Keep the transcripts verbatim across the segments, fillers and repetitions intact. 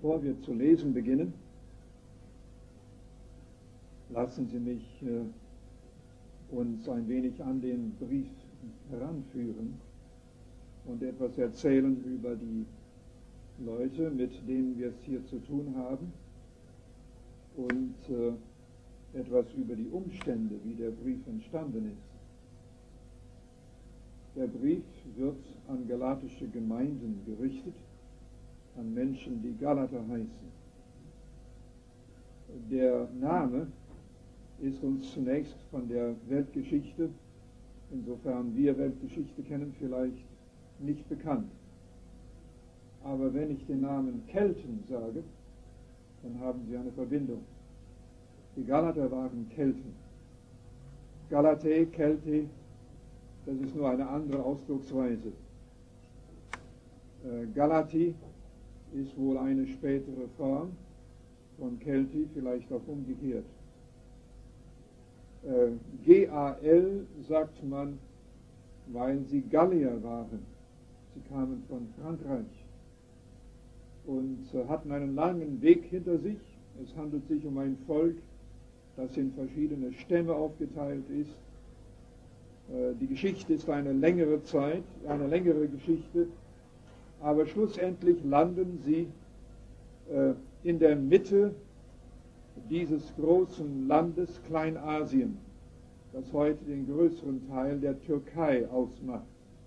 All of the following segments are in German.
Bevor wir zu lesen beginnen, lassen Sie mich äh, uns ein wenig an den Brief heranführen und etwas erzählen über die Leute, mit denen wir es hier zu tun haben, und äh, etwas über die Umstände, wie der Brief entstanden ist. Der Brief wird an galatische Gemeinden gerichtet, an Menschen, die Galater heißen. Der Name ist uns zunächst von der Weltgeschichte, insofern wir Weltgeschichte kennen, vielleicht nicht bekannt. Aber wenn ich den Namen Kelten sage, dann haben Sie eine Verbindung. Die Galater waren Kelten. Galate, Kelte, das ist nur eine andere Ausdrucksweise. Äh, Galati ist wohl eine spätere Form von Kelti, vielleicht auch umgekehrt. Äh, G A L sagt man, weil sie Gallier waren. Sie kamen von Frankreich und äh, hatten einen langen Weg hinter sich. Es handelt sich um ein Volk, das in verschiedene Stämme aufgeteilt ist. Äh, die Geschichte ist eine längere Zeit, eine längere Geschichte, aber schlussendlich landen sie äh, in der Mitte dieses großen Landes Kleinasien, das heute den größeren Teil der Türkei ausmacht.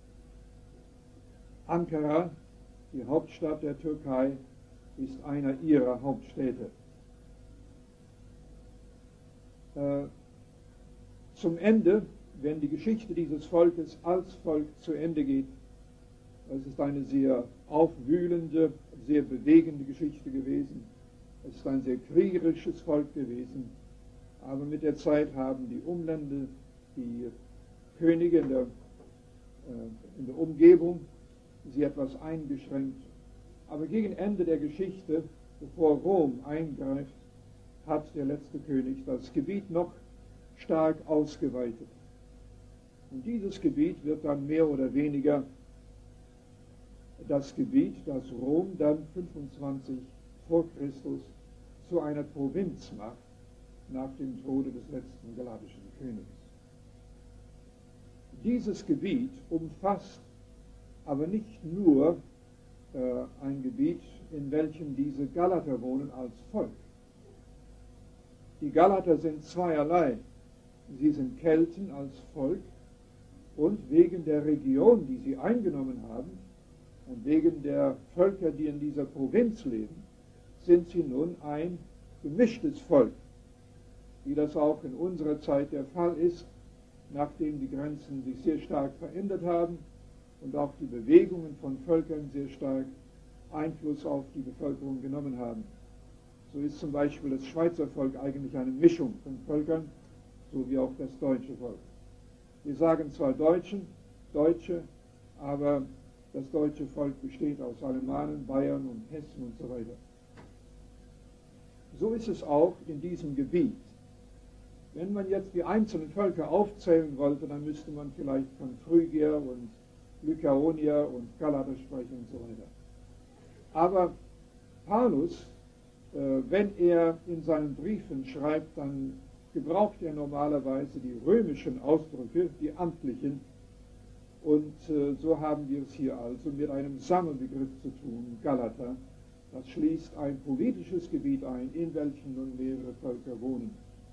Ankara, die Hauptstadt der Türkei, ist einer ihrer Hauptstädte. Äh, zum Ende, wenn die Geschichte dieses Volkes als Volk zu Ende geht, es ist eine sehr aufwühlende, sehr bewegende Geschichte gewesen. Es ist ein sehr kriegerisches Volk gewesen. Aber mit der Zeit haben die Umlände, die Könige in der, äh, in der Umgebung, sie etwas eingeschränkt. Aber gegen Ende der Geschichte, bevor Rom eingreift, hat der letzte König das Gebiet noch stark ausgeweitet. Und dieses Gebiet wird dann mehr oder weniger das Gebiet, das Rom dann fünfundzwanzig vor Christus zu einer Provinz macht, nach dem Tode des letzten galatischen Königs. Dieses Gebiet umfasst aber nicht nur äh, ein Gebiet, in welchem diese Galater wohnen als Volk. Die Galater sind zweierlei. Sie sind Kelten als Volk und wegen der Region, die sie eingenommen haben, und wegen der Völker, die in dieser Provinz leben, sind sie nun ein gemischtes Volk, wie das auch in unserer Zeit der Fall ist, nachdem die Grenzen sich sehr stark verändert haben und auch die Bewegungen von Völkern sehr stark Einfluss auf die Bevölkerung genommen haben. So ist zum Beispiel das Schweizer Volk eigentlich eine Mischung von Völkern, so wie auch das deutsche Volk. Wir sagen zwar Deutschen, Deutsche, aber das deutsche Volk besteht aus Alemannen, Bayern und Hessen und so weiter. So ist es auch in diesem Gebiet. Wenn man jetzt die einzelnen Völker aufzählen wollte, dann müsste man vielleicht von Phrygier und Lykaonier und Galater sprechen und so weiter. Aber Paulus, äh, wenn er in seinen Briefen schreibt, dann gebraucht er normalerweise die römischen Ausdrücke, die amtlichen. Und äh, so haben wir es hier also mit einem Sammelbegriff zu tun, Galater. Das schließt ein politisches Gebiet ein, in welchem nun mehrere Völker wohnen.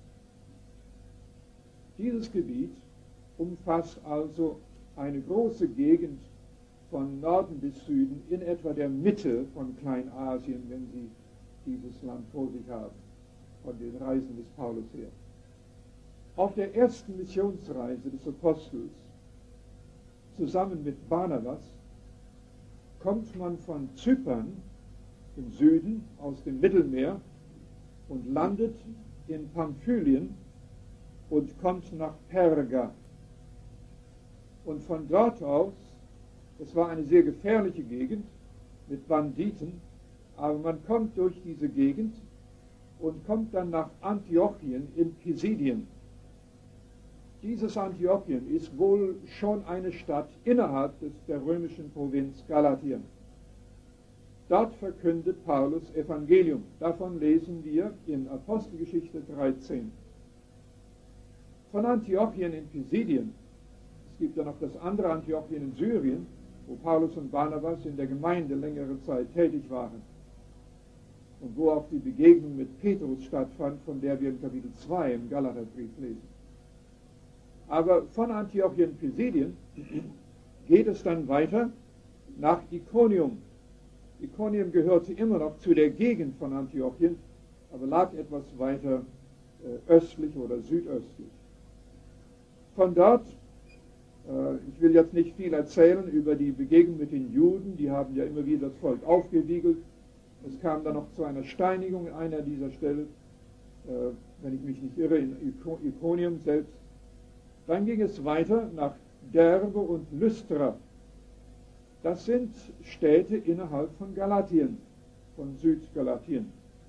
Dieses Gebiet umfasst also eine große Gegend von Norden bis Süden, in etwa der Mitte von Kleinasien, wenn Sie dieses Land vor sich haben, von den Reisen des Paulus her. Auf der ersten Missionsreise des Apostels, zusammen mit Barnabas, kommt man von Zypern im Süden aus dem Mittelmeer und landet in Pamphylien und kommt nach Perga. Und von dort aus, es war eine sehr gefährliche Gegend mit Banditen, aber man kommt durch diese Gegend und kommt dann nach Antiochien in Pisidien. Dieses Antiochien ist wohl schon eine Stadt innerhalb des, der römischen Provinz Galatien. Dort verkündet Paulus Evangelium. Davon lesen wir in Apostelgeschichte dreizehn. Von Antiochien in Pisidien, es gibt ja noch das andere Antiochien in Syrien, wo Paulus und Barnabas in der Gemeinde längere Zeit tätig waren und wo auch die Begegnung mit Petrus stattfand, von der wir in Kapitel zwei im Galaterbrief lesen. Aber von Antiochien in Pisidien geht es dann weiter nach Ikonium. Ikonium gehörte immer noch zu der Gegend von Antiochien, aber lag etwas weiter äh, östlich oder südöstlich. Von dort, äh, ich will jetzt nicht viel erzählen über die Begegnung mit den Juden, die haben ja immer wieder das Volk aufgewiegelt. Es kam dann noch zu einer Steinigung in einer dieser Stellen, äh, wenn ich mich nicht irre, in Ikonium selbst. Dann ging es weiter nach Derbe und Lystra. Das sind Städte innerhalb von Galatien, von Südgalatien.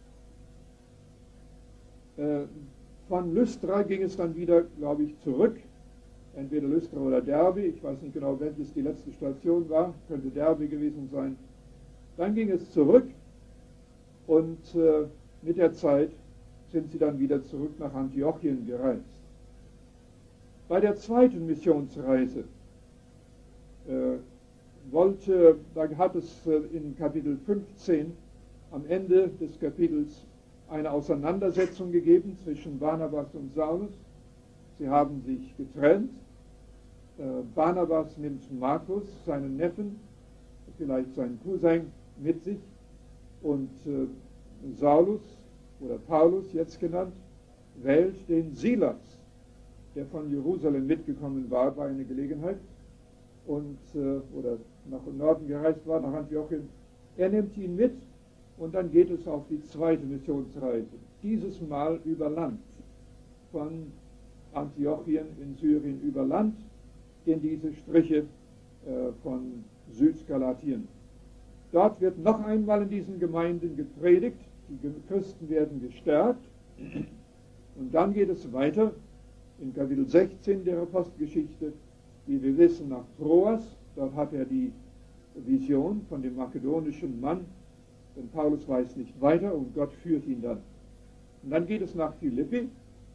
Äh, von Lystra ging es dann wieder, glaube ich, zurück. Entweder Lystra oder Derbe, ich weiß nicht genau, welches die letzte Station war, könnte Derbe gewesen sein. Dann ging es zurück und äh, mit der Zeit sind sie dann wieder zurück nach Antiochien gereist. Bei der zweiten Missionsreise äh, wollte, da hat es äh, in Kapitel fünfzehn am Ende des Kapitels eine Auseinandersetzung gegeben zwischen Barnabas und Saulus. Sie haben sich getrennt. Äh, Barnabas nimmt Markus, seinen Neffen, vielleicht seinen Cousin, mit sich und äh, Saulus oder Paulus jetzt genannt, wählt den Silas, der von Jerusalem mitgekommen war bei einer Gelegenheit und äh, oder nach Norden gereist war, nach Antiochien. Er nimmt ihn mit und dann geht es auf die zweite Missionsreise, dieses Mal über Land, von Antiochien in Syrien über Land in diese Striche äh, von Südgalatien. Dort wird noch einmal in diesen Gemeinden gepredigt, die Christen werden gestärkt und dann geht es weiter in Kapitel sechzehn der Apostelgeschichte, wie wir wissen, nach Troas. Dort hat er die Vision von dem makedonischen Mann, denn Paulus weiß nicht weiter und Gott führt ihn dann. Und dann geht es nach Philippi,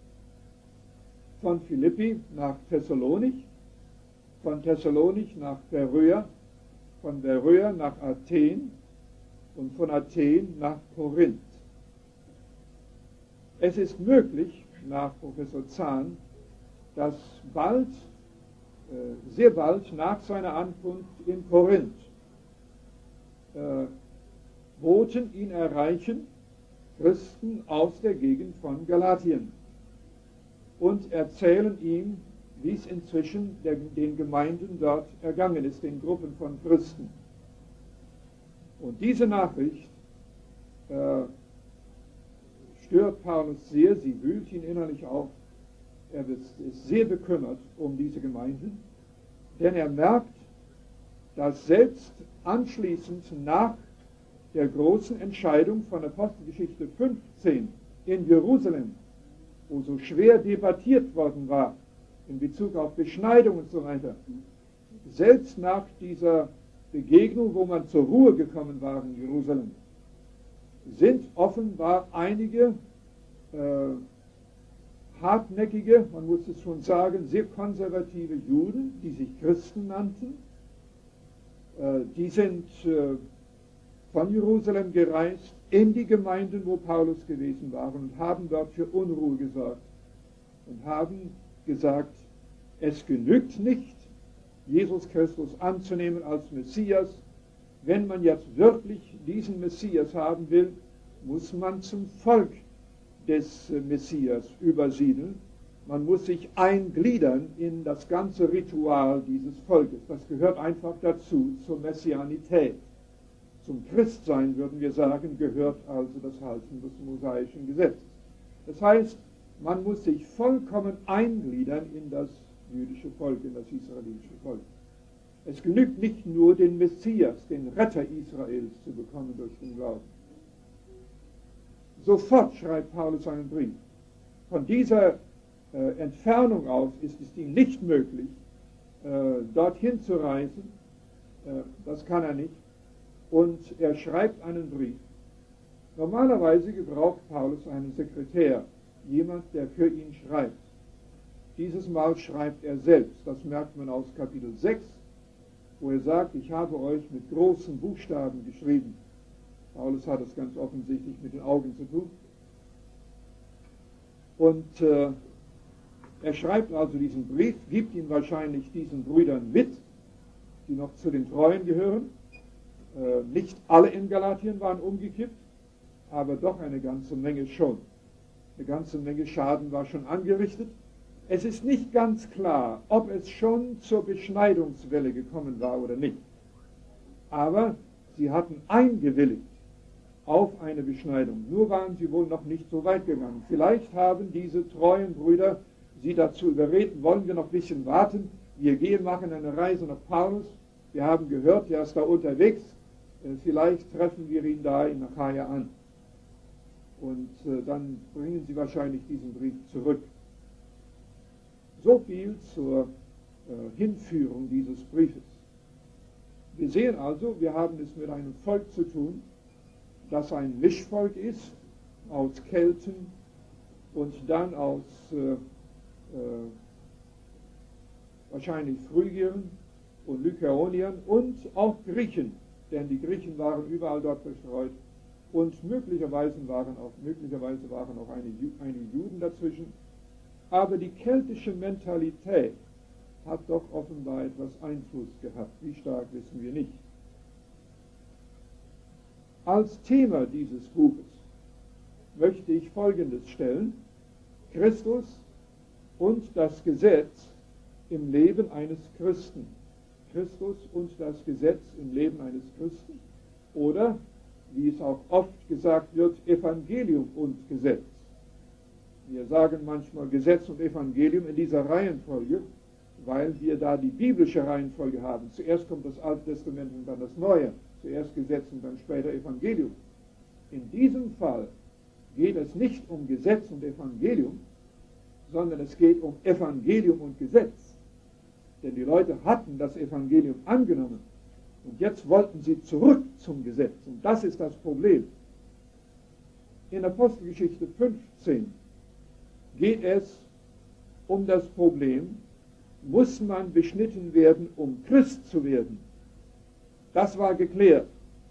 von Philippi nach Thessalonich, von Thessalonich nach Beröa, von Beröa nach Athen und von Athen nach Korinth. Es ist möglich, nach Professor Zahn, dass bald, äh, sehr bald nach seiner Ankunft in Korinth, äh, Boten ihn erreichen, Christen aus der Gegend von Galatien, und erzählen ihm, wie es inzwischen der, den Gemeinden dort ergangen ist, den Gruppen von Christen. Und diese Nachricht äh, stört Paulus sehr, sie wühlt ihn innerlich auf. Er ist sehr bekümmert um diese Gemeinden, denn er merkt, dass selbst anschließend nach der großen Entscheidung von Apostelgeschichte fünfzehn in Jerusalem, wo so schwer debattiert worden war in Bezug auf Beschneidung und so weiter, selbst nach dieser Begegnung, wo man zur Ruhe gekommen war in Jerusalem, sind offenbar einige äh, hartnäckige, man muss es schon sagen, sehr konservative Juden, die sich Christen nannten, äh, die sind äh, von Jerusalem gereist in die Gemeinden, wo Paulus gewesen war, und haben dort für Unruhe gesorgt und haben gesagt, es genügt nicht, Jesus Christus anzunehmen als Messias. Wenn man jetzt wirklich diesen Messias haben will, muss man zum Volk des Messias übersiedeln. Man muss sich eingliedern in das ganze Ritual dieses Volkes. Das gehört einfach dazu, zur Messianität. Zum Christsein, würden wir sagen, gehört also das Halten des mosaischen Gesetzes. Das heißt, man muss sich vollkommen eingliedern in das jüdische Volk, in das israelitische Volk. Es genügt nicht nur, den Messias, den Retter Israels zu bekommen durch den Glauben. Sofort schreibt Paulus einen Brief. Von dieser äh, Entfernung aus ist es ihm nicht möglich, äh, dorthin zu reisen. Äh, das kann er nicht. und er schreibt einen Brief. Normalerweise gebraucht Paulus einen Sekretär, jemand, der für ihn schreibt. Dieses Mal schreibt er selbst, das merkt man aus Kapitel sechs, wo er sagt, ich habe euch mit großen Buchstaben geschrieben. Paulus hat es ganz offensichtlich mit den Augen zu tun. Und äh, er schreibt also diesen Brief, gibt ihn wahrscheinlich diesen Brüdern mit, die noch zu den Treuen gehören. Äh, nicht alle in Galatien waren umgekippt, aber doch eine ganze Menge schon. Eine ganze Menge Schaden war schon angerichtet. Es ist nicht ganz klar, ob es schon zur Beschneidungswelle gekommen war oder nicht. Aber sie hatten eingewilligt auf eine Beschneidung. Nur waren sie wohl noch nicht so weit gegangen. Vielleicht haben diese treuen Brüder sie dazu überreden, wollen wir noch ein bisschen warten. Wir gehen, machen eine Reise nach Paulus. Wir haben gehört, er ist da unterwegs. Vielleicht treffen wir ihn da in Achaia an. Und äh, dann bringen sie wahrscheinlich diesen Brief zurück. So viel zur äh, Hinführung dieses Briefes. Wir sehen also, wir haben es mit einem Volk zu tun, das ein Mischvolk ist, aus Kelten und dann aus äh, äh, wahrscheinlich Phrygiern und Lykaoniern und auch Griechen, denn die Griechen waren überall dort verstreut und möglicherweise waren auch, möglicherweise waren auch einige, einige Juden dazwischen. Aber die keltische Mentalität hat doch offenbar etwas Einfluss gehabt. Wie stark wissen wir nicht. Als Thema dieses Buches möchte ich Folgendes stellen: Christus und das Gesetz im Leben eines Christen. Christus und das Gesetz im Leben eines Christen. Oder, wie es auch oft gesagt wird, Evangelium und Gesetz. Wir sagen manchmal Gesetz und Evangelium in dieser Reihenfolge, weil wir da die biblische Reihenfolge haben. Zuerst kommt das Alte Testament und dann das Neue. Zuerst Gesetz und dann später Evangelium. In diesem Fall geht es nicht um Gesetz und Evangelium, sondern es geht um Evangelium und Gesetz. Denn die Leute hatten das Evangelium angenommen und jetzt wollten sie zurück zum Gesetz. Und das ist das Problem. In Apostelgeschichte fünfzehn geht es um das Problem, muss man beschnitten werden, um Christ zu werden? Das war geklärt.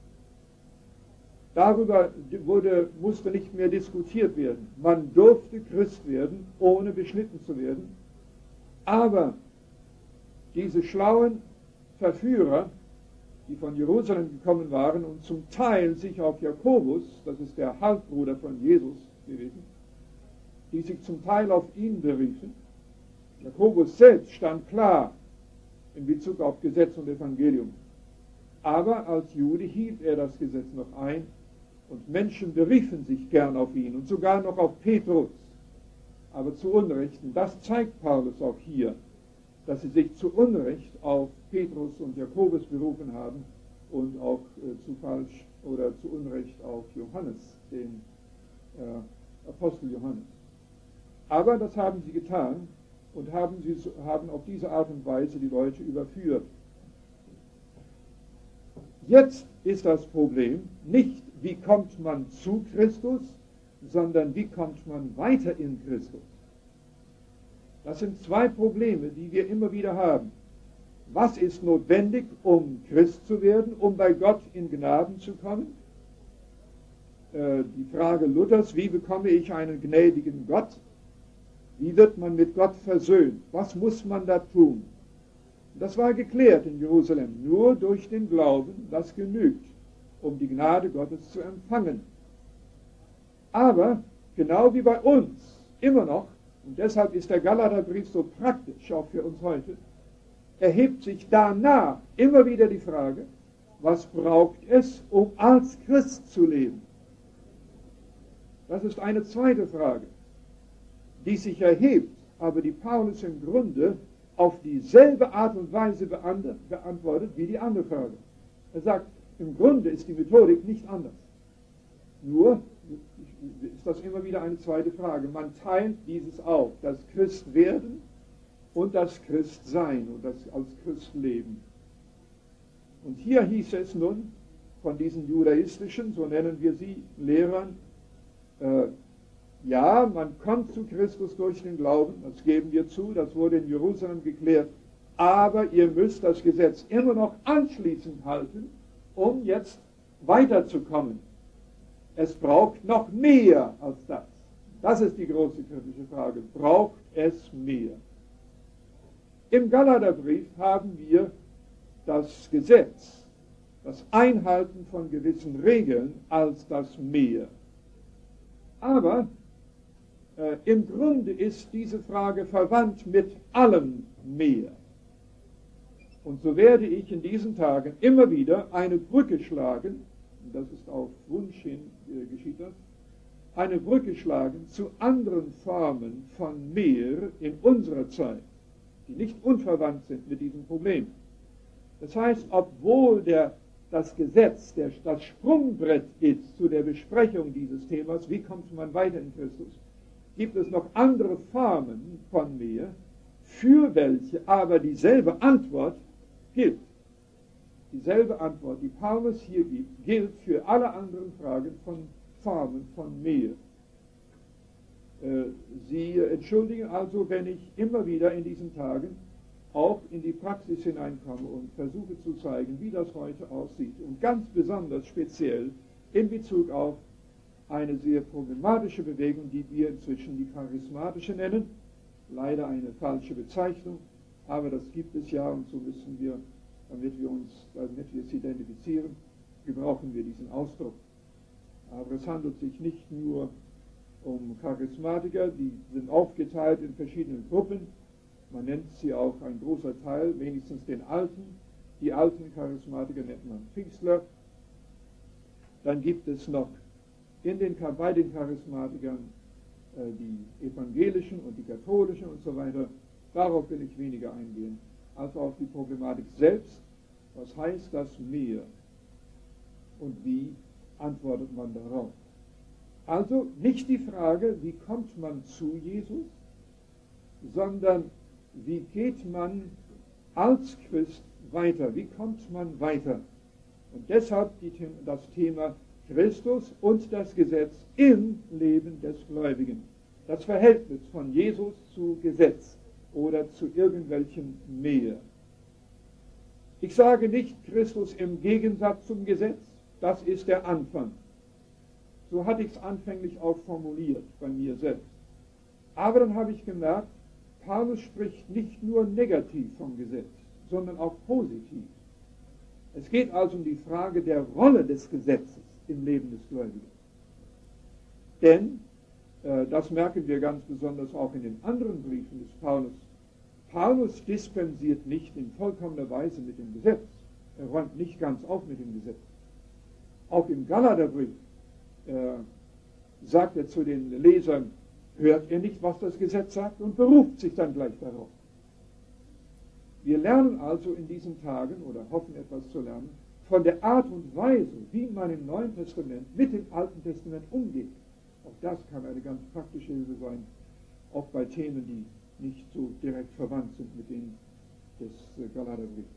Darüber wurde, musste nicht mehr diskutiert werden. Man durfte Christ werden, ohne beschnitten zu werden. Aber diese schlauen Verführer, die von Jerusalem gekommen waren und zum Teil sich auf Jakobus, das ist der Halbbruder von Jesus gewesen, die sich zum Teil auf ihn beriefen. Jakobus selbst stand klar in Bezug auf Gesetz und Evangelium. Aber als Jude hielt er das Gesetz noch ein und Menschen beriefen sich gern auf ihn und sogar noch auf Petrus. Aber zu Unrecht, und das zeigt Paulus auch hier, dass sie sich zu Unrecht auf Petrus und Jakobus berufen haben und auch äh, zu falsch oder zu Unrecht auf Johannes, den äh, Apostel Johannes. Aber das haben sie getan und haben, sie, haben auf diese Art und Weise die Leute überführt. Jetzt ist das Problem nicht, wie kommt man zu Christus, sondern wie kommt man weiter in Christus. Das sind zwei Probleme, die wir immer wieder haben. Was ist notwendig, um Christ zu werden, um bei Gott in Gnaden zu kommen? Äh, die Frage Luthers, wie bekomme ich einen gnädigen Gott? Wie wird man mit Gott versöhnt? Was muss man da tun? Das war geklärt in Jerusalem. Nur durch den Glauben, das genügt, um die Gnade Gottes zu empfangen. Aber, genau wie bei uns, immer noch, und deshalb ist der Galaterbrief so praktisch, auch für uns heute, erhebt sich danach immer wieder die Frage, was braucht es, um als Christ zu leben? Das ist eine zweite Frage, die sich erhebt, aber die Paulus im Grunde auf dieselbe Art und Weise beantwortet wie die andere Frage. Er sagt, im Grunde ist die Methodik nicht anders. Nur ist das immer wieder eine zweite Frage. Man teilt dieses auf, das Christwerden und das Christsein und das als Christ leben. Und hier hieß es nun, von diesen judaistischen, so nennen wir sie, Lehrern, äh, ja, man kommt zu Christus durch den Glauben, das geben wir zu, das wurde in Jerusalem geklärt, aber ihr müsst das Gesetz immer noch anschließend halten, um jetzt weiterzukommen. Es braucht noch mehr als das. Das ist die große kritische Frage. Braucht es mehr? Im Galaterbrief haben wir das Gesetz, das Einhalten von gewissen Regeln als das Mehr. Aber äh, im Grunde ist diese Frage verwandt mit allem Mehr. Und so werde ich in diesen Tagen immer wieder eine Brücke schlagen, und das ist auf Wunsch hin äh, geschieht das, eine Brücke schlagen zu anderen Formen von Mehr in unserer Zeit, die nicht unverwandt sind mit diesem Problem. Das heißt, obwohl der, das Gesetz der, das Sprungbrett ist zu der Besprechung dieses Themas, wie kommt man weiter in Christus, gibt es noch andere Formen von Mehr, für welche aber dieselbe Antwort gilt. Dieselbe Antwort, die Paulus hier gibt, gilt für alle anderen Fragen von Formen von Mehr. Sie entschuldigen also, wenn ich immer wieder in diesen Tagen auch in die Praxis hineinkomme und versuche zu zeigen, wie das heute aussieht. Und ganz besonders speziell in Bezug auf eine sehr problematische Bewegung, die wir inzwischen die charismatische nennen. Leider eine falsche Bezeichnung, aber das gibt es ja, und so müssen wir, damit wir uns, damit wir es identifizieren, gebrauchen wir diesen Ausdruck. Aber es handelt sich nicht nur um Charismatiker, die sind aufgeteilt in verschiedenen Gruppen. Man nennt sie auch ein großer Teil, wenigstens den Alten. Die alten Charismatiker nennt man Pfingstler. Dann gibt es noch in den, bei den Charismatikern äh, die evangelischen und die katholischen und so weiter. Darauf will ich weniger eingehen, als auf die Problematik selbst. Was heißt das Mehr? Und wie antwortet man darauf? Also nicht die Frage, wie kommt man zu Jesus, sondern wie geht man als Christ weiter? Wie kommt man weiter? Und deshalb die, das Thema Christus und das Gesetz im Leben des Gläubigen. Das Verhältnis von Jesus zu Gesetz oder zu irgendwelchem Mehr. Ich sage nicht Christus im Gegensatz zum Gesetz, das ist der Anfang. So hatte ich es anfänglich auch formuliert bei mir selbst. Aber dann habe ich gemerkt, Paulus spricht nicht nur negativ vom Gesetz, sondern auch positiv. Es geht also um die Frage der Rolle des Gesetzes im Leben des Gläubigen. Denn, äh, das merken wir ganz besonders auch in den anderen Briefen des Paulus, Paulus dispensiert nicht in vollkommener Weise mit dem Gesetz. Er räumt nicht ganz auf mit dem Gesetz. Auch im Galaterbrief äh, sagt er zu den Lesern, hört ihr nicht, was das Gesetz sagt, und beruft sich dann gleich darauf. Wir lernen also in diesen Tagen, oder hoffen etwas zu lernen, von der Art und Weise, wie man im Neuen Testament mit dem Alten Testament umgeht. Auch das kann eine ganz praktische Hilfe sein, auch bei Themen, die nicht so direkt verwandt sind mit denen des Galaterbriefs.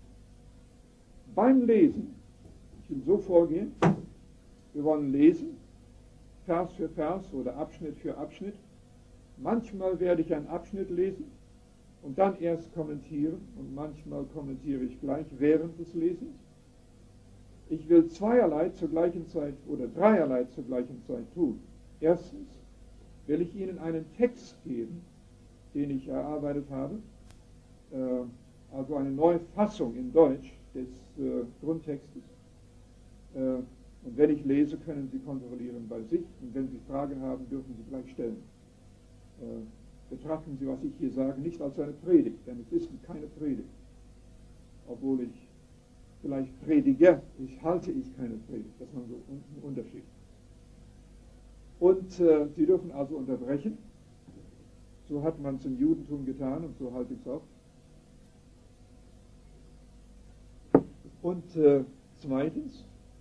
Beim Lesen, ich will so vorgehen, wir wollen lesen, Vers für Vers oder Abschnitt für Abschnitt. Manchmal werde ich einen Abschnitt lesen und dann erst kommentieren, und manchmal kommentiere ich gleich während des Lesens. Ich will zweierlei zur gleichen Zeit oder dreierlei zur gleichen Zeit tun. Erstens will ich Ihnen einen Text geben, den ich erarbeitet habe, äh, also eine neue Fassung in Deutsch des äh, Grundtextes. Äh, und wenn ich lese, können Sie kontrollieren bei sich, und wenn Sie Fragen haben, dürfen Sie gleich stellen. Äh, betrachten Sie, was ich hier sage, nicht als eine Predigt, denn es ist keine Predigt. Obwohl ich vielleicht predige, ich halte ich keine Predigt, das ist man so ein Unterschied. Und äh, Sie dürfen also unterbrechen. So hat man es im Judentum getan und so halte ich es auch. Und äh, zweitens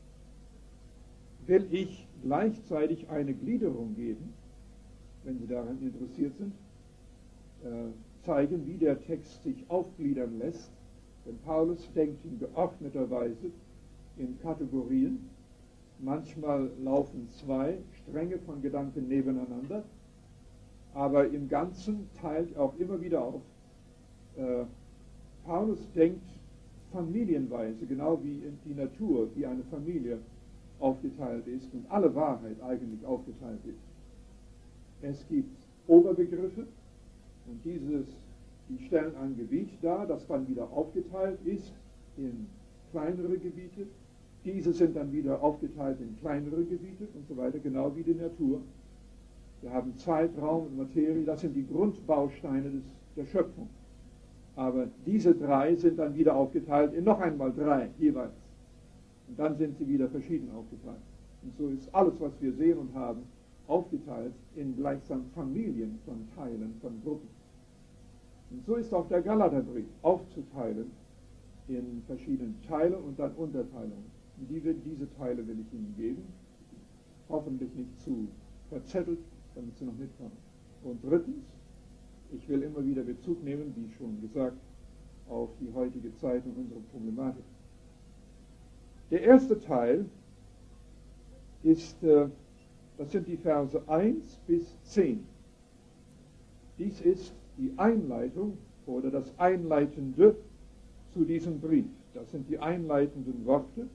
will ich gleichzeitig eine Gliederung geben, wenn Sie daran interessiert sind, äh, zeigen, wie der Text sich aufgliedern lässt. Denn Paulus denkt in geordneter Weise in Kategorien. Manchmal laufen zwei Stränge von Gedanken nebeneinander, aber im Ganzen teilt auch immer wieder auf. Äh, Paulus denkt familienweise, genau wie in die Natur, wie eine Familie aufgeteilt ist und alle Wahrheit eigentlich aufgeteilt ist. Es gibt Oberbegriffe und dieses, die stellen ein Gebiet dar, das dann wieder aufgeteilt ist in kleinere Gebiete. Diese sind dann wieder aufgeteilt in kleinere Gebiete und so weiter, genau wie die Natur. Wir haben Zeit, Raum und Materie, das sind die Grundbausteine des, der Schöpfung. Aber diese drei sind dann wieder aufgeteilt in noch einmal drei jeweils. Und dann sind sie wieder verschieden aufgeteilt. Und so ist alles, was wir sehen und haben, aufgeteilt in gleichsam Familien von Teilen, von Gruppen. Und so ist auch der Galaterbrief aufzuteilen in verschiedene Teile und dann Unterteilungen. Und die, diese Teile will ich Ihnen geben, hoffentlich nicht zu verzettelt, damit Sie noch mitkommen. Und drittens, ich will immer wieder Bezug nehmen, wie schon gesagt, auf die heutige Zeit und unsere Problematik. Der erste Teil ist, äh, das sind die Verse eins bis zehn. Dies ist die Einleitung oder das Einleitende zu diesem Brief. Das sind die einleitenden Worte.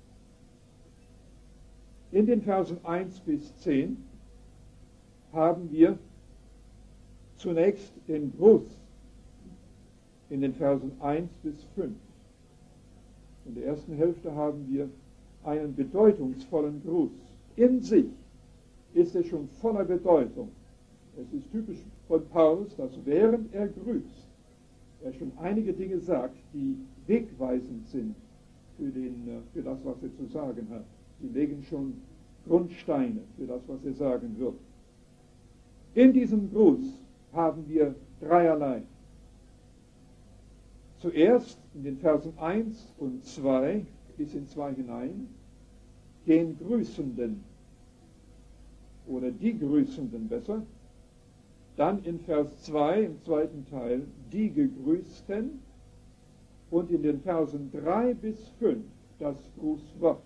In den Versen eins bis zehn haben wir zunächst den Gruß in den Versen eins bis fünf. In der ersten Hälfte haben wir einen bedeutungsvollen Gruß. In sich ist er schon voller Bedeutung. Es ist typisch von Paulus, dass während er grüßt, er schon einige Dinge sagt, die wegweisend sind für, den, für das, was er zu sagen hat. Sie legen schon Grundsteine für das, was er sagen wird. In diesem Gruß haben wir dreierlei. Zuerst in den Versen eins und zwei bis in zwei hinein, den Grüßenden oder die Grüßenden besser. Dann in Vers zwei im zweiten Teil die Gegrüßten und in den Versen drei bis fünf das Grußwort.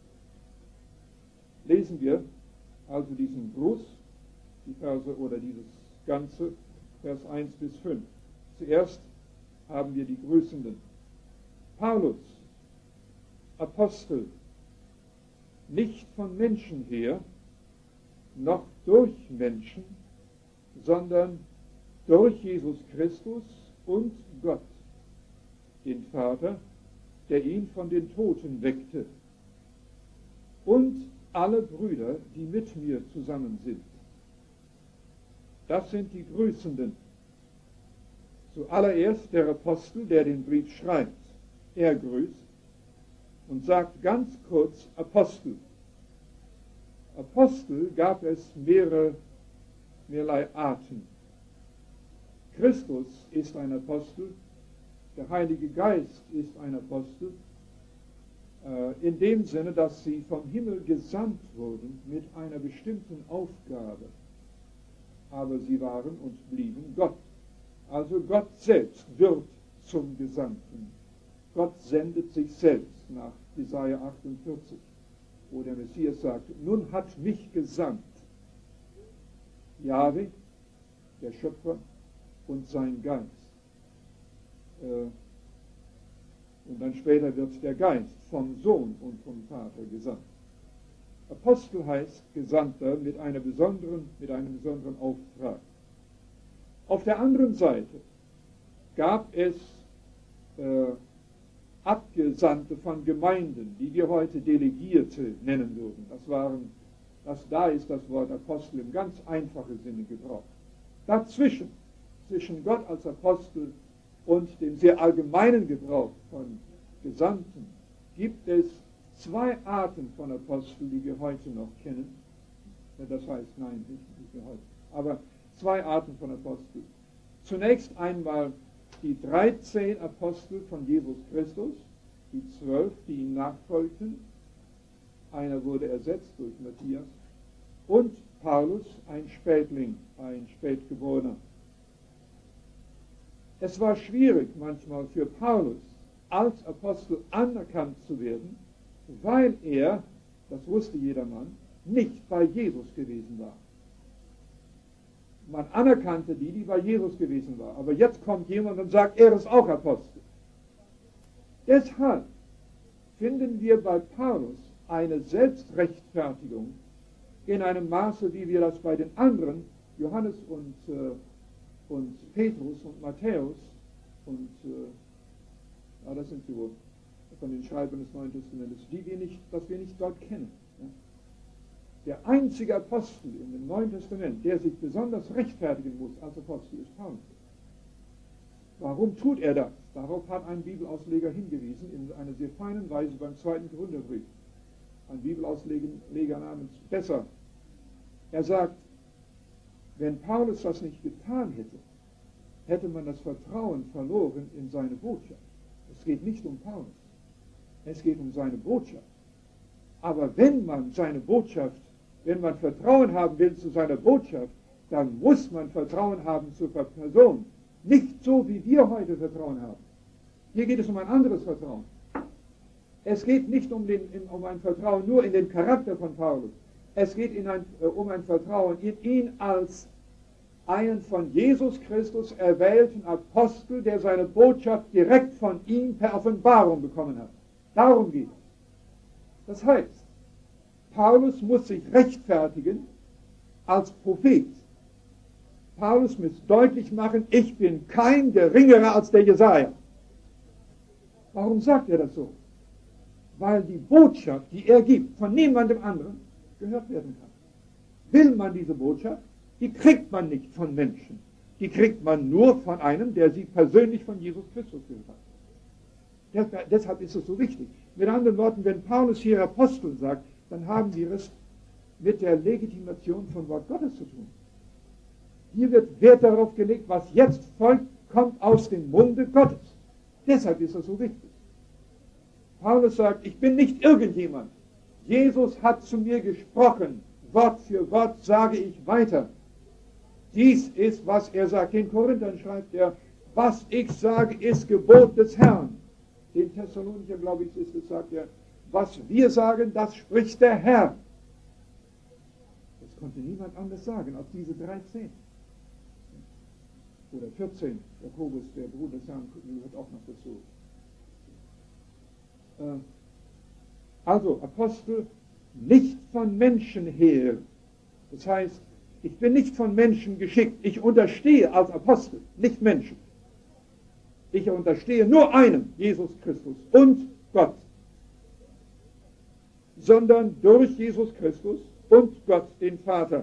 Lesen wir also diesen Gruß, die Verse oder dieses ganze, Vers eins bis fünf. Zuerst haben wir die Grüßenden. Paulus, Apostel, nicht von Menschen her, noch durch Menschen, sondern durch Jesus Christus und Gott, den Vater, der ihn von den Toten weckte, und alle Brüder, die mit mir zusammen sind. Das sind die Grüßenden. Zuallererst der Apostel, der den Brief schreibt. Er grüßt und sagt ganz kurz Apostel. Apostel gab es mehrere, mehrerlei Arten. Christus ist ein Apostel, der Heilige Geist ist ein Apostel, äh, in dem Sinne, dass sie vom Himmel gesandt wurden mit einer bestimmten Aufgabe. Aber sie waren und blieben Gott. Also Gott selbst wird zum Gesandten. Gott sendet sich selbst nach Jesaja achtundvierzig, wo der Messias sagt, nun hat mich gesandt Jahwe, der Schöpfer, und sein Geist. Und dann später wird der Geist vom Sohn und vom Vater gesandt. Apostel heißt Gesandter mit, einer besonderen, mit einem besonderen Auftrag. Auf der anderen Seite gab es äh, Abgesandte von Gemeinden, die wir heute Delegierte nennen würden. Das waren, das, da ist das Wort Apostel im ganz einfachen Sinne gebraucht. Dazwischen, zwischen Gott als Apostel und dem sehr allgemeinen Gebrauch von Gesandten, gibt es zwei Arten von Aposteln, die wir heute noch kennen. Das heißt, nein, nicht, nicht mehr heute. Aber zwei Arten von Aposteln. Zunächst einmal die dreizehn Apostel von Jesus Christus, die zwölf, die ihm nachfolgten. Einer wurde ersetzt durch Matthias. Und Paulus, ein Spätling, ein Spätgeborener. Es war schwierig manchmal für Paulus, als Apostel anerkannt zu werden, weil er, das wusste jedermann, nicht bei Jesus gewesen war. Man anerkannte die, die bei Jesus gewesen war. Aber jetzt kommt jemand und sagt, er ist auch Apostel. Deshalb finden wir bei Paulus eine Selbstrechtfertigung in einem Maße, wie wir das bei den anderen, Johannes und, äh, und Petrus und Matthäus und, äh, ja, das sind sie wohl, von den Schreibern des Neuen Testamentes, die wir nicht, was wir nicht dort kennen. Ja. Der einzige Apostel in dem Neuen Testament, der sich besonders rechtfertigen muss als Apostel, ist Paulus. Warum tut er das? Darauf hat ein Bibelausleger hingewiesen, in einer sehr feinen Weise beim zweiten Korintherbrief. Ein Bibelausleger namens Besser. Er sagt, wenn Paulus das nicht getan hätte, hätte man das Vertrauen verloren in seine Botschaft. Es geht nicht um Paulus, es geht um seine Botschaft. Aber wenn man seine Botschaft, wenn man Vertrauen haben will zu seiner Botschaft, dann muss man Vertrauen haben zur Person. Nicht so, wie wir heute Vertrauen haben. Hier geht es um ein anderes Vertrauen. Es geht nicht um, den, um ein Vertrauen nur in den Charakter von Paulus. Es geht in ein, äh, um ein Vertrauen in ihn als einen von Jesus Christus erwählten Apostel, der seine Botschaft direkt von ihm per Offenbarung bekommen hat. Darum geht es. Das heißt, Paulus muss sich rechtfertigen als Prophet. Paulus muss deutlich machen, ich bin kein Geringerer als der Jesaja. Warum sagt er das so? Weil die Botschaft, die er gibt, von niemandem anderen gehört werden kann. Will man diese Botschaft, die kriegt man nicht von Menschen. Die kriegt man nur von einem, der sie persönlich von Jesus Christus gehört hat. Deshalb ist es so wichtig. Mit anderen Worten, wenn Paulus hier Apostel sagt, dann haben wir es mit der Legitimation von Wort Gottes zu tun. Hier wird Wert darauf gelegt, was jetzt folgt, kommt aus dem Munde Gottes. Deshalb ist es so wichtig. Paulus sagt, ich bin nicht irgendjemand. Jesus hat zu mir gesprochen. Wort für Wort sage ich weiter. Dies ist, was er sagt. Den Korinthern schreibt er, was ich sage, ist Gebot des Herrn. Den Thessalonicher, glaube ich, ist es, sagt er, was wir sagen, das spricht der Herr. Das konnte niemand anders sagen als diese dreizehn. Oder vierzehn. Jakobus, der Bruder des Herrn, gehört auch noch dazu. Also, Apostel, nicht von Menschen her. Das heißt, ich bin nicht von Menschen geschickt. Ich unterstehe als Apostel, nicht Menschen. Ich unterstehe nur einem, Jesus Christus und Gott. Sondern durch Jesus Christus und Gott, den Vater.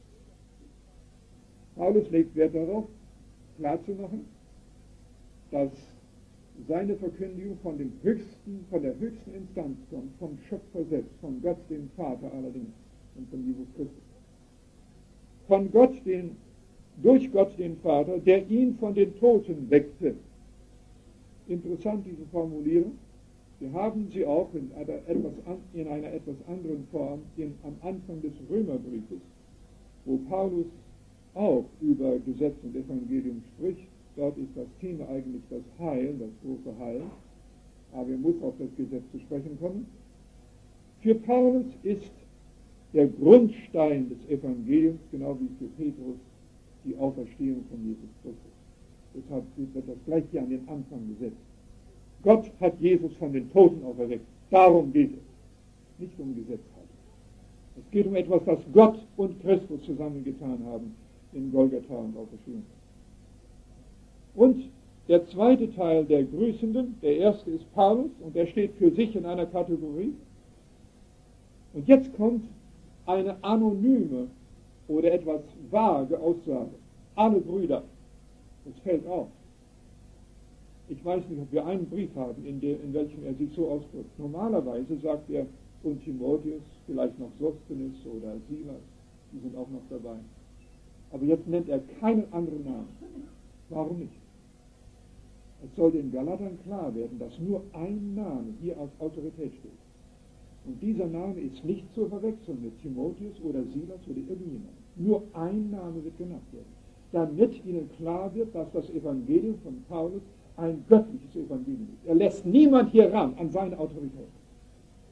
Paulus legt Wert darauf, klarzumachen, dass seine Verkündigung von dem höchsten, von der höchsten Instanz kommt, vom Schöpfer selbst, von Gott, dem Vater allerdings und von Jesus Christus. Von Gott, den, durch Gott, den Vater, der ihn von den Toten weckte. Interessant, diese Formulierung. Wir haben sie auch in einer etwas, an, in einer etwas anderen Form in, am Anfang des Römerbriefes, wo Paulus auch über Gesetz und Evangelium spricht. Dort ist das Thema eigentlich das Heil, das große Heil. Aber er muss auf das Gesetz zu sprechen kommen. Für Paulus ist der Grundstein des Evangeliums, genau wie für Petrus, die Auferstehung von Jesus Christus. Deshalb wird das gleich hier an den Anfang gesetzt. Gott hat Jesus von den Toten auferweckt. Darum geht es. Nicht um Gesetzhaltung. Es geht um etwas, das Gott und Christus zusammengetan haben in Golgatha und Auferstehung. Und der zweite Teil der Grüßenden, der erste ist Paulus und der steht für sich in einer Kategorie. Und jetzt kommt eine anonyme oder etwas vage Aussage. Alle Brüder. Das fällt auf. Ich weiß nicht, ob wir einen Brief haben, in, der, in welchem er sich so ausdrückt. Normalerweise sagt er, und Timotheus, vielleicht noch Sosthenes oder Silas, die sind auch noch dabei. Aber jetzt nennt er keinen anderen Namen. Warum nicht? Es soll den Galatern klar werden, dass nur ein Name hier als Autorität steht. Und dieser Name ist nicht zu verwechseln mit Timotheus oder Silas oder irgendjemand. Nur ein Name wird genannt werden. Damit ihnen klar wird, dass das Evangelium von Paulus ein göttliches Evangelium ist. Er lässt niemand hier ran an seine Autorität.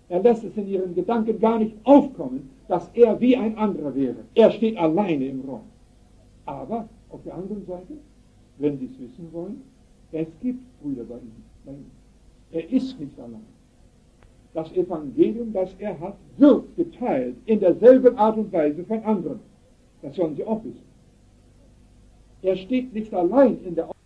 Er lässt es in ihren Gedanken gar nicht aufkommen, dass er wie ein anderer wäre. Er steht alleine im Raum. Aber auf der anderen Seite, wenn Sie es wissen wollen, es gibt Brüder bei ihm. Bei ihm. Er ist nicht allein. Das Evangelium, das er hat, wird geteilt in derselben Art und Weise von anderen. Das sollen Sie auch wissen. Er steht nicht allein in der Auffassung,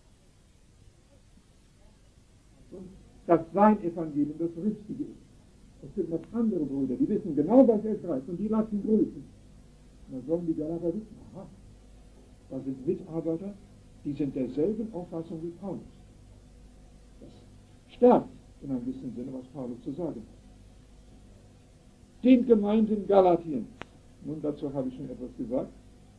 dass sein Evangelium das Richtige ist. Es sind noch andere Brüder, die wissen genau, was er schreibt, und die lassen grüßen. Und dann sollen die Galater wissen, aha, da sind Mitarbeiter, die sind derselben Auffassung wie Paulus. Das stärkt in einem gewissen Sinne, was Paulus zu sagen hat. Den Gemeinden Galatien, nun dazu habe ich schon etwas gesagt.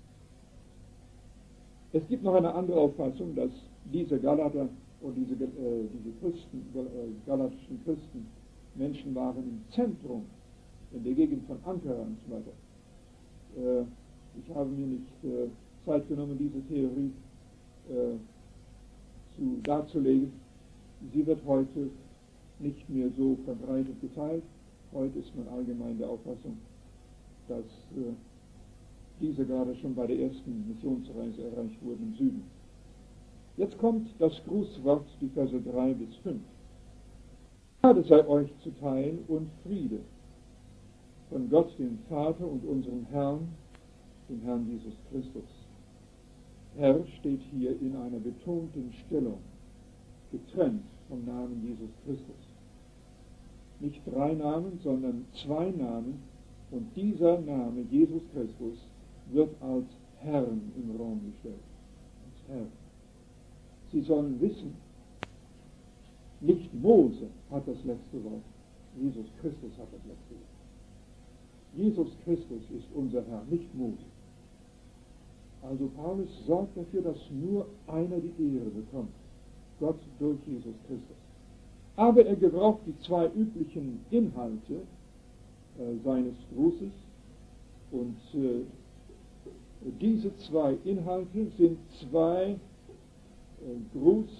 Es gibt noch eine andere Auffassung, dass diese Galater oder diese, äh, diese Christen, äh, galatischen Christen Menschen waren im Zentrum, in der Gegend von Ankara und so weiter. Äh, ich habe mir nicht äh, Zeit genommen, diese Theorie äh, zu, darzulegen. Sie wird heute nicht mehr so verbreitet geteilt. Heute ist man allgemein der Auffassung, dass äh, diese gerade schon bei der ersten Missionsreise erreicht wurden im Süden. Jetzt kommt das Grußwort, die Verse drei bis fünf. Gnade sei euch zuteil und Friede von Gott, dem Vater und unserem Herrn, dem Herrn Jesus Christus. Herr steht hier in einer betonten Stellung, getrennt vom Namen Jesus Christus. Nicht drei Namen, sondern zwei Namen, und dieser Name, Jesus Christus, wird als Herrn im Raum gestellt. Als Herr. Sie sollen wissen, nicht Mose hat das letzte Wort, Jesus Christus hat das letzte Wort. Jesus Christus ist unser Herr, nicht Mose. Also Paulus sorgt dafür, dass nur einer die Ehre bekommt, Gott durch Jesus Christus. Aber er gebraucht die zwei üblichen Inhalte äh, seines Grußes, und äh, diese zwei Inhalte sind zwei äh,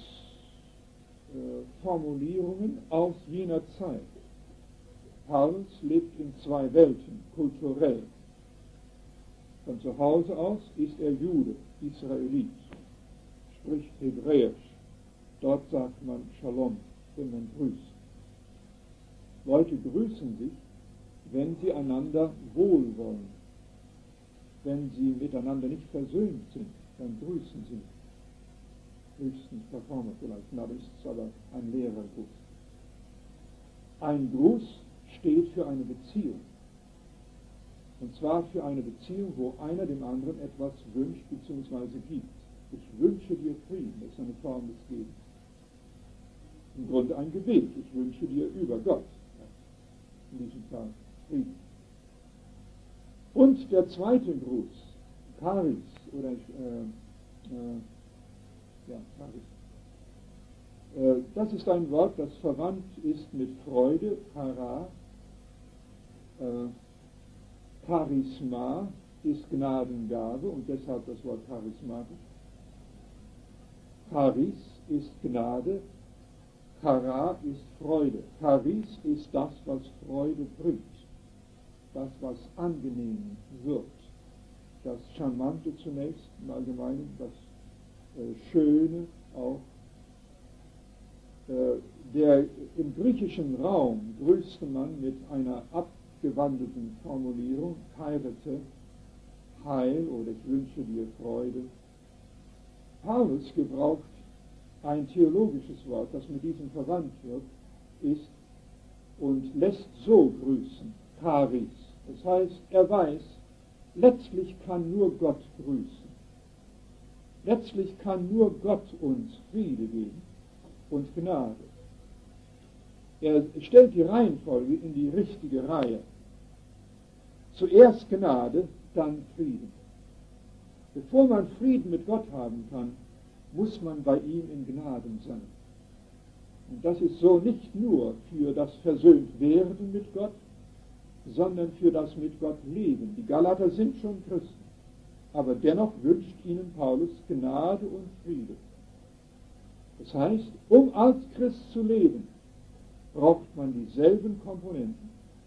Grußformulierungen äh, aus jener Zeit. Paulus lebt in zwei Welten, kulturell. Von zu Hause aus ist er Jude, Israelit, spricht Hebräisch. Dort sagt man Shalom, wenn man grüßt. Leute grüßen sich, wenn sie einander wohlwollen. Wenn sie miteinander nicht versöhnt sind, dann grüßen sie. Höchstens Performer vielleicht, na, das ist aber ein leerer Gruß. Ein Gruß steht für eine Beziehung. Und zwar für eine Beziehung, wo einer dem anderen etwas wünscht bzw. gibt. Ich wünsche dir Frieden, das ist eine Form des Gebens. Im Grunde ein Gebet, ich wünsche dir über Gott, in diesem Fall Frieden. Und der zweite Gruß, Charis, oder äh, äh, ja, Charis. Äh, das ist ein Wort, das verwandt ist mit Freude, Chara. Äh, Charisma ist Gnadengabe und deshalb das Wort charismatisch. Charis ist Gnade, Chara ist Freude. Charis ist das, was Freude bringt, das, was angenehm wird. Das Charmante zunächst im Allgemeinen, das äh, Schöne auch. Äh, der, Im griechischen Raum grüßte man mit einer abgewandelten Formulierung, Chairete, Heil oder ich wünsche dir Freude. Paulus gebraucht ein theologisches Wort, das mit diesem verwandt wird, ist und lässt so grüßen, Charis. Das heißt, er weiß, letztlich kann nur Gott grüßen. Letztlich kann nur Gott uns Friede geben und Gnade. Er stellt die Reihenfolge in die richtige Reihe. Zuerst Gnade, dann Frieden. Bevor man Frieden mit Gott haben kann, muss man bei ihm in Gnaden sein. Und das ist so nicht nur für das Versöhntwerden mit Gott, sondern für das mit Gott Leben. Die Galater sind schon Christen, aber dennoch wünscht ihnen Paulus Gnade und Friede. Das heißt, um als Christ zu leben, braucht man dieselben Komponenten,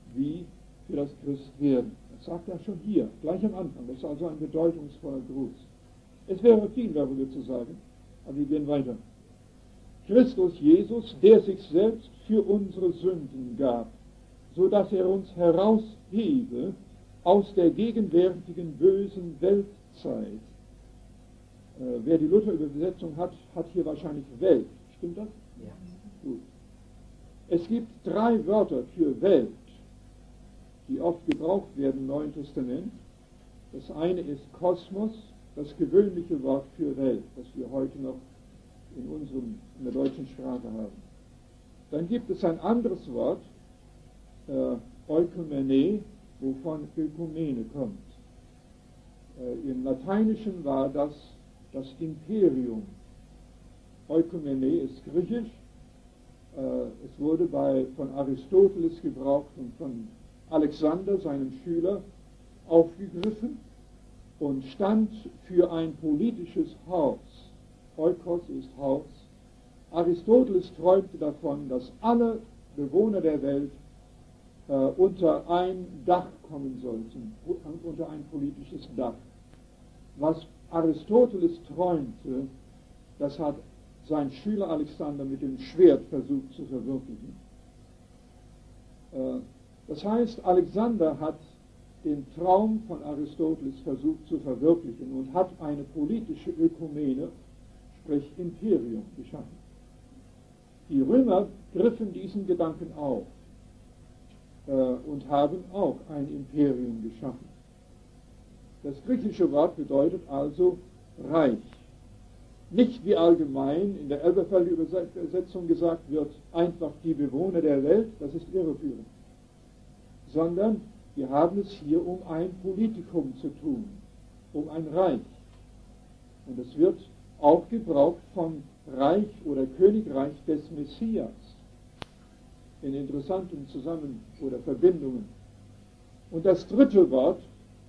wie für das Christwerden. Das sagt er schon hier, gleich am Anfang. Das ist also ein bedeutungsvoller Gruß. Es wäre viel darüber zu sagen, aber wir gehen weiter. Christus Jesus, der sich selbst für unsere Sünden gab, so dass er uns heraushebe aus der gegenwärtigen bösen Weltzeit. Äh, wer die Luther-Übersetzung hat, hat hier wahrscheinlich Welt. Stimmt das? Ja. Gut. Es gibt drei Wörter für Welt, die oft gebraucht werden im Neuen Testament. Das eine ist Kosmos, das gewöhnliche Wort für Welt, das wir heute noch in, unserem, in der deutschen Sprache haben. Dann gibt es ein anderes Wort, äh, Ökumene, wovon Ökumene kommt. Äh, Im Lateinischen war das das Imperium. Ökumene ist griechisch. Äh, es wurde bei, von Aristoteles gebraucht und von Alexander, seinem Schüler, aufgegriffen und stand für ein politisches Haus. Oikos ist Haus. Aristoteles träumte davon, dass alle Bewohner der Welt äh, unter ein Dach kommen sollten, unter ein politisches Dach. Was Aristoteles träumte, das hat sein Schüler Alexander mit dem Schwert versucht zu verwirklichen. Äh, das heißt, Alexander hat den Traum von Aristoteles versucht zu verwirklichen und hat eine politische Ökumene, sprich Imperium, geschaffen. Die Römer griffen diesen Gedanken auf äh, und haben auch ein Imperium geschaffen. Das griechische Wort bedeutet also Reich. Nicht wie allgemein in der Elberfelder Übersetzung gesagt wird, einfach die Bewohner der Welt, das ist irreführend, sondern wir haben es hier um ein Politikum zu tun, um ein Reich. Und es wird auch gebraucht vom Reich oder Königreich des Messias in interessanten Zusammen- oder Verbindungen. Und das dritte Wort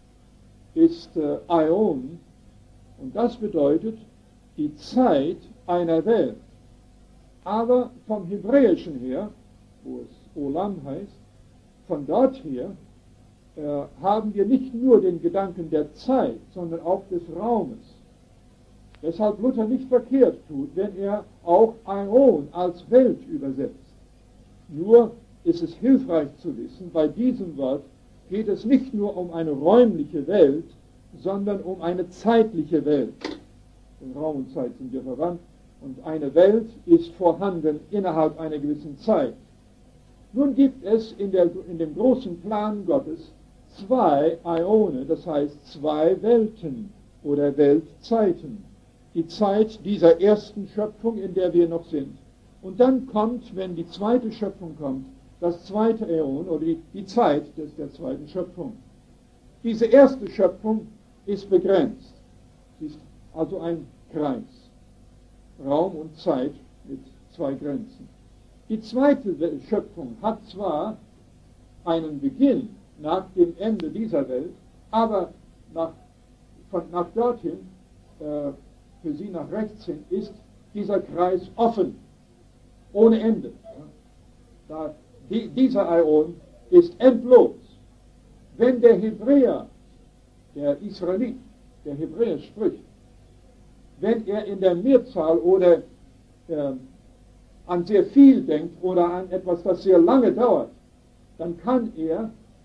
ist äh, Aion, und das bedeutet die Zeit einer Welt. Aber vom Hebräischen her, wo es Olam heißt, von dort her äh, haben wir nicht nur den Gedanken der Zeit, sondern auch des Raumes. Weshalb Luther nicht verkehrt tut, wenn er auch Aion als Welt übersetzt. Nur ist es hilfreich zu wissen, bei diesem Wort geht es nicht nur um eine räumliche Welt, sondern um eine zeitliche Welt. Denn Raum und Zeit sind ja verwandt und eine Welt ist vorhanden innerhalb einer gewissen Zeit. Nun gibt es in, der, in dem großen Plan Gottes zwei Aione, das heißt zwei Welten oder Weltzeiten. Die Zeit dieser ersten Schöpfung, in der wir noch sind. Und dann kommt, wenn die zweite Schöpfung kommt, das zweite Äon oder die, die Zeit des, der zweiten Schöpfung. Diese erste Schöpfung ist begrenzt. Sie ist also ein Kreis. Raum und Zeit mit zwei Grenzen. Die zweite Schöpfung hat zwar einen Beginn nach dem Ende dieser Welt, aber nach, von, nach dorthin, äh, für sie nach rechts hin, ist dieser Kreis offen, ohne Ende. Da, die, dieser Aion ist endlos. Wenn der Hebräer, der Israelit, der Hebräer spricht, wenn er in der Mehrzahl oder äh, an sehr viel denkt oder an etwas, das sehr lange dauert, dann kann er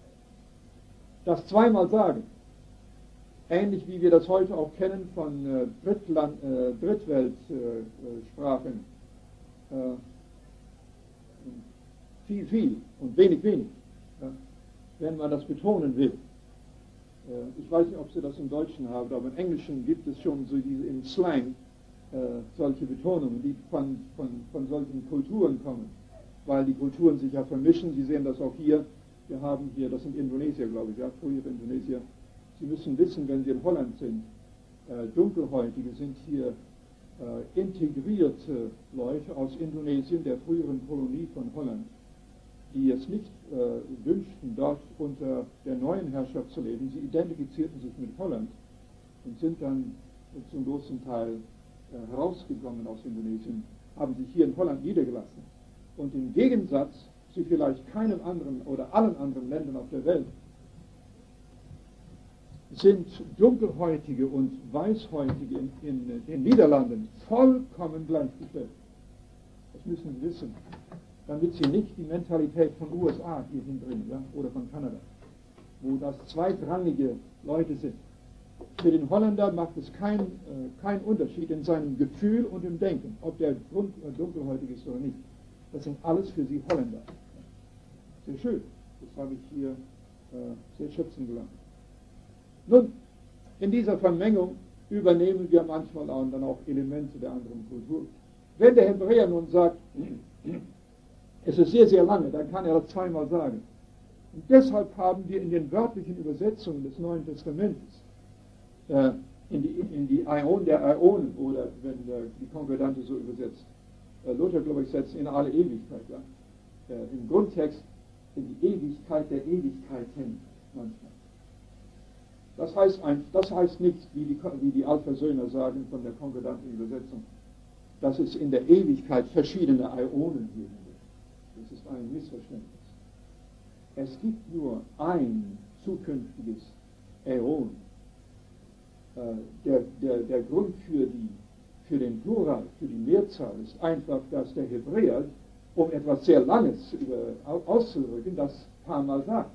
das zweimal sagen. Ähnlich wie wir das heute auch kennen von äh, Drittland, äh, Drittweltsprachen. Äh, äh, viel, viel und wenig, wenig. Ja, wenn man das betonen will. Äh, ich weiß nicht, ob Sie das im Deutschen haben, aber im Englischen gibt es schon so diese, im Slang äh, solche Betonungen, die von, von, von solchen Kulturen kommen. Weil die Kulturen sich ja vermischen. Sie sehen das auch hier. Wir haben hier, das sind Indonesier, glaube ich, ja, frühere Indonesier. Sie müssen wissen, wenn Sie in Holland sind, äh, Dunkelhäutige sind hier äh, integrierte Leute aus Indonesien, der früheren Kolonie von Holland, die es nicht äh, wünschten, dort unter der neuen Herrschaft zu leben. Sie identifizierten sich mit Holland und sind dann zum großen Teil äh, herausgekommen aus Indonesien, haben sich hier in Holland niedergelassen. Und im Gegensatz zu vielleicht keinem anderen oder allen anderen Ländern auf der Welt, sind Dunkelhäutige und Weißhäutige in, in den Niederlanden vollkommen gleichgestellt. Das müssen Sie wissen, damit Sie nicht die Mentalität von U S A hier hinbringen, ja, oder von Kanada, wo das zweitrangige Leute sind. Für den Holländer macht es keinen äh, kein Unterschied in seinem Gefühl und im Denken, ob der Grund, äh, dunkelhäutig ist oder nicht. Das sind alles für sie Holländer. Sehr schön. Das habe ich hier äh, sehr schätzen gelernt. Nun, in dieser Vermengung übernehmen wir manchmal auch dann auch Elemente der anderen Kultur. Wenn der Hebräer nun sagt, es ist sehr, sehr lange, dann kann er das zweimal sagen. Und deshalb haben wir in den wörtlichen Übersetzungen des Neuen Testamentes äh, in die, in die Äon der Äonen, oder wenn äh, die Konkordante so übersetzt, äh, Luther, glaube ich, setzt in alle Ewigkeit, ja? äh, im Grundtext in die Ewigkeit der Ewigkeiten manchmal. Das heißt, ein, das heißt nicht, wie die, wie die Altversöhner sagen von der konkordanten Übersetzung, dass es in der Ewigkeit verschiedene Äonen geben wird. Das ist ein Missverständnis. Es gibt nur ein zukünftiges Äon. Äh, der, der, der Grund für, die, für den Plural, für die Mehrzahl ist einfach, dass der Hebräer, um etwas sehr Langes über, auszudrücken, das ein paar Mal sagt.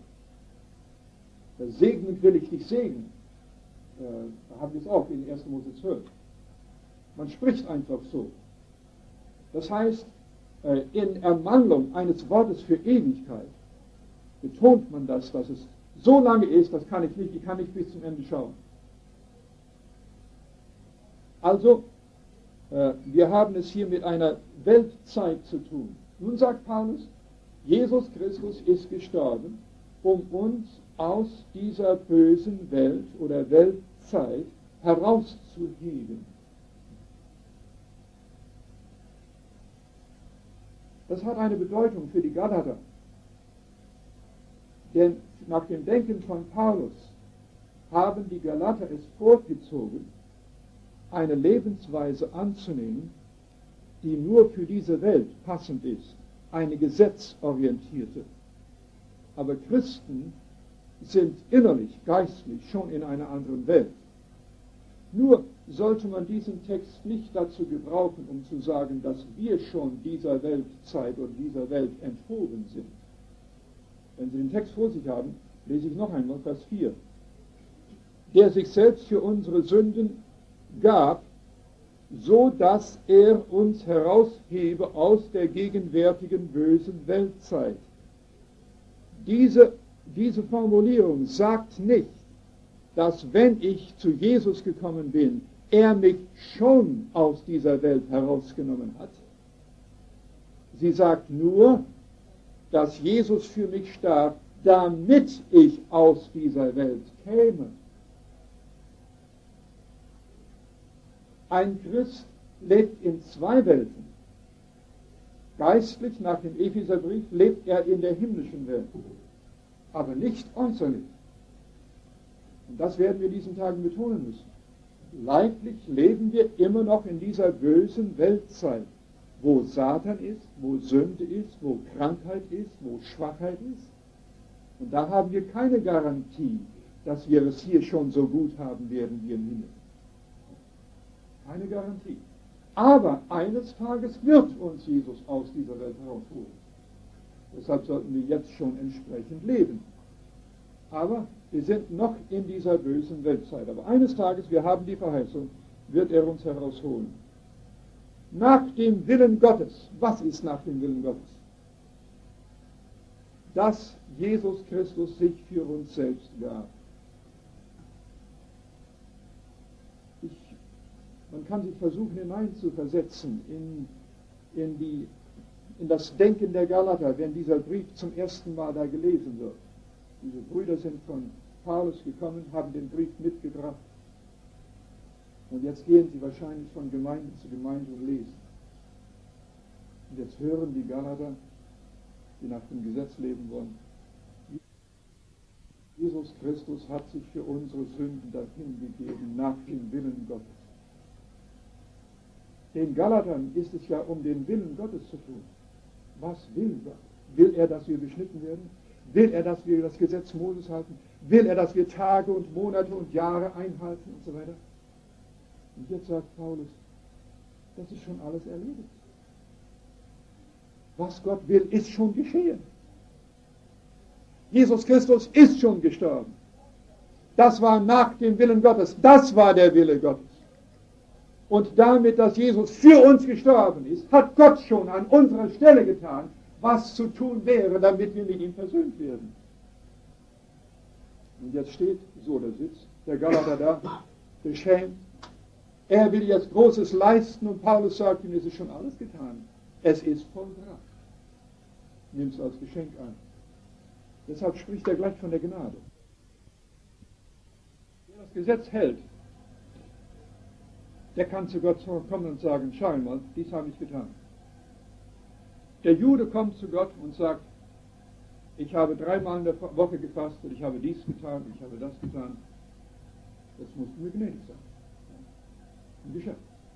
Segnen will ich dich segnen. Äh, da haben wir es auch in erster Mose zwölf. Man spricht einfach so. Das heißt, äh, in Ermangelung eines Wortes für Ewigkeit betont man das, dass es so lange ist, das kann ich nicht, ich kann nicht bis zum Ende schauen. Also, äh, wir haben es hier mit einer Weltzeit zu tun. Nun sagt Paulus, Jesus Christus ist gestorben, um uns aus dieser bösen Welt oder Weltzeit herauszuheben. Das hat eine Bedeutung für die Galater. Denn nach dem Denken von Paulus haben die Galater es vorgezogen, eine Lebensweise anzunehmen, die nur für diese Welt passend ist, eine gesetzorientierte. Aber Christen sind innerlich, geistlich schon in einer anderen Welt. Nur sollte man diesen Text nicht dazu gebrauchen, um zu sagen, dass wir schon dieser Weltzeit oder dieser Welt enthoben sind. Wenn Sie den Text vor sich haben, lese ich noch einmal Vers vier. Der sich selbst für unsere Sünden gab, so dass er uns heraushebe aus der gegenwärtigen bösen Weltzeit. Diese, diese Formulierung sagt nicht, dass wenn ich zu Jesus gekommen bin, er mich schon aus dieser Welt herausgenommen hat. Sie sagt nur, dass Jesus für mich starb, damit ich aus dieser Welt käme. Ein Christ lebt in zwei Welten. Geistlich, nach dem Epheserbrief, lebt er in der himmlischen Welt, aber nicht äußerlich. Und das werden wir diesen Tagen betonen müssen. Leiblich leben wir immer noch in dieser bösen Weltzeit, wo Satan ist, wo Sünde ist, wo Krankheit ist, wo Schwachheit ist. Und da haben wir keine Garantie, dass wir es hier schon so gut haben werden wie im Himmel. Keine Garantie. Aber eines Tages wird uns Jesus aus dieser Welt herausholen. Deshalb sollten wir jetzt schon entsprechend leben. Aber wir sind noch in dieser bösen Weltzeit. Aber eines Tages, wir haben die Verheißung, wird er uns herausholen. Nach dem Willen Gottes. Was ist nach dem Willen Gottes? Dass Jesus Christus sich für uns selbst gab. Ich, man kann sich versuchen hineinzuversetzen in, in, die, in das Denken der Galater, wenn dieser Brief zum ersten Mal da gelesen wird. Diese Brüder sind von Paulus gekommen, haben den Brief mitgebracht. Und jetzt gehen sie wahrscheinlich von Gemeinde zu Gemeinde und lesen. Und jetzt hören die Galater, die nach dem Gesetz leben wollen, Jesus Christus hat sich für unsere Sünden dahingegeben, nach dem Willen Gottes. Den Galatern ist es ja um den Willen Gottes zu tun. Was will Gott? Will er, dass wir beschnitten werden? Will er, dass wir das Gesetz Moses halten? Will er, dass wir Tage und Monate und Jahre einhalten und so weiter? Und jetzt sagt Paulus, das ist schon alles erledigt. Was Gott will, ist schon geschehen. Jesus Christus ist schon gestorben. Das war nach dem Willen Gottes. Das war der Wille Gottes. Und damit, dass Jesus für uns gestorben ist, hat Gott schon an unserer Stelle getan, was zu tun wäre, damit wir mit ihm versöhnt werden. Und jetzt steht, so da sitzt der Galater da, beschämt. Er will jetzt Großes leisten und Paulus sagt ihm, es ist schon alles getan. Es ist vollbracht. Nimm es als Geschenk an. Deshalb spricht er gleich von der Gnade. Wer das Gesetz hält, der kann zu Gott kommen und sagen, schau mal, dies habe ich getan. Der Jude kommt zu Gott und sagt, ich habe dreimal in der Woche gefastet, ich habe dies getan, ich habe das getan. Das muss mir gnädig sein. Ein Geschäft.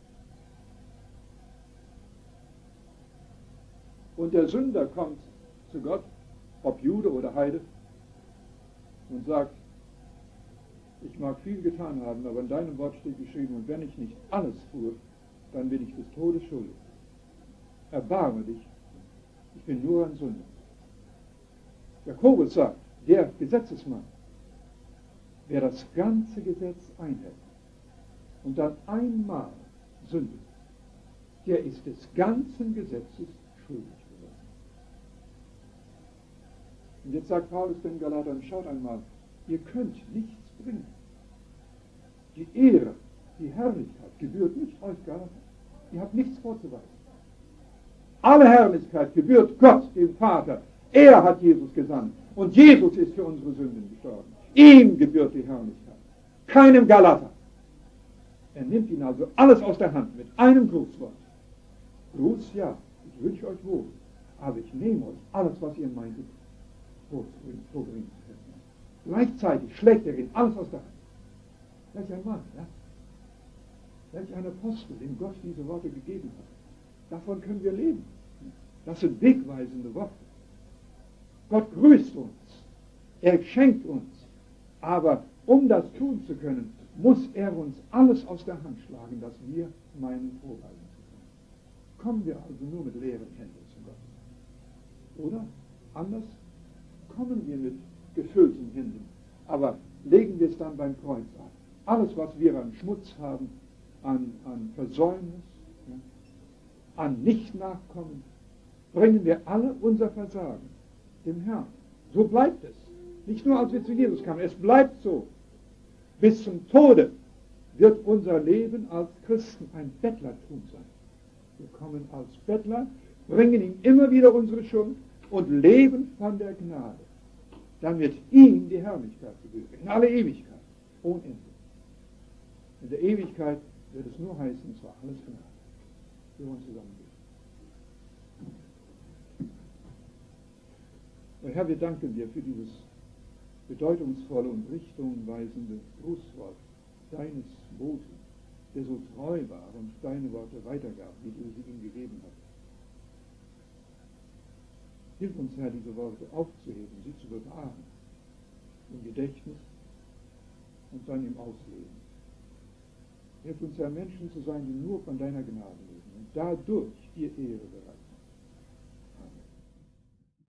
Und der Sünder kommt zu Gott, ob Jude oder Heide, und sagt, ich mag viel getan haben, aber in deinem Wort steht geschrieben, und wenn ich nicht alles tue, dann bin ich des Todes schuldig. Erbarme dich, ich bin nur ein Sünder. Jakobus sagt, der Gesetzesmann, wer das ganze Gesetz einhält und dann einmal sündigt, der ist des ganzen Gesetzes schuldig geworden. Und jetzt sagt Paulus den Galatern, schaut einmal, ihr könnt nichts bringen. Die Ehre, die Herrlichkeit gebührt nicht euch Galater. Ihr habt nichts vorzuweisen. Alle Herrlichkeit gebührt Gott, dem Vater. Er hat Jesus gesandt. Und Jesus ist für unsere Sünden gestorben. Ihm gebührt die Herrlichkeit. Keinem Galater. Er nimmt ihnen also alles aus der Hand mit einem Grußwort. Gruß, ja, ich wünsche euch wohl. Aber ich nehme euch alles, was ihr meintet, vorbringen zu können. Gleichzeitig schlägt er ihnen alles aus der Hand. Welch ein Mann, ja? Welch ein Apostel, dem Gott diese Worte gegeben hat. Davon können wir leben. Das sind wegweisende Worte. Gott grüßt uns. Er schenkt uns. Aber um das tun zu können, muss er uns alles aus der Hand schlagen, dass wir meinen vorweisen zu können. Kommen wir also nur mit leeren Händen zu Gott. Oder anders kommen wir mit gefüllten Händen. Aber legen wir es dann beim Kreuz an. Alles, was wir an Schmutz haben, an, an Versäumnis, ja, an Nicht-Nachkommen, bringen wir alle unser Versagen dem Herrn. So bleibt es. Nicht nur, als wir zu Jesus kamen, es bleibt so. Bis zum Tode wird unser Leben als Christen ein Bettlertum sein. Wir kommen als Bettler, bringen ihm immer wieder unsere Schuld und leben von der Gnade, damit ihm die Herrlichkeit gebührt, in alle Ewigkeit, ohne Ende. In der Ewigkeit wird es nur heißen, es war alles Gnade. Wir wollen zusammengehen. Oh Herr, wir danken dir für dieses bedeutungsvolle und richtungweisende Grußwort deines Boten, der so treu war und deine Worte weitergab, wie du sie ihm gegeben hast. Hilf uns, Herr, diese Worte aufzuheben, sie zu bewahren, im Gedächtnis und dann im Ausleben. Hilf uns, Herr, Menschen zu sein, die nur von deiner Gnade leben und dadurch dir Ehre bereiten.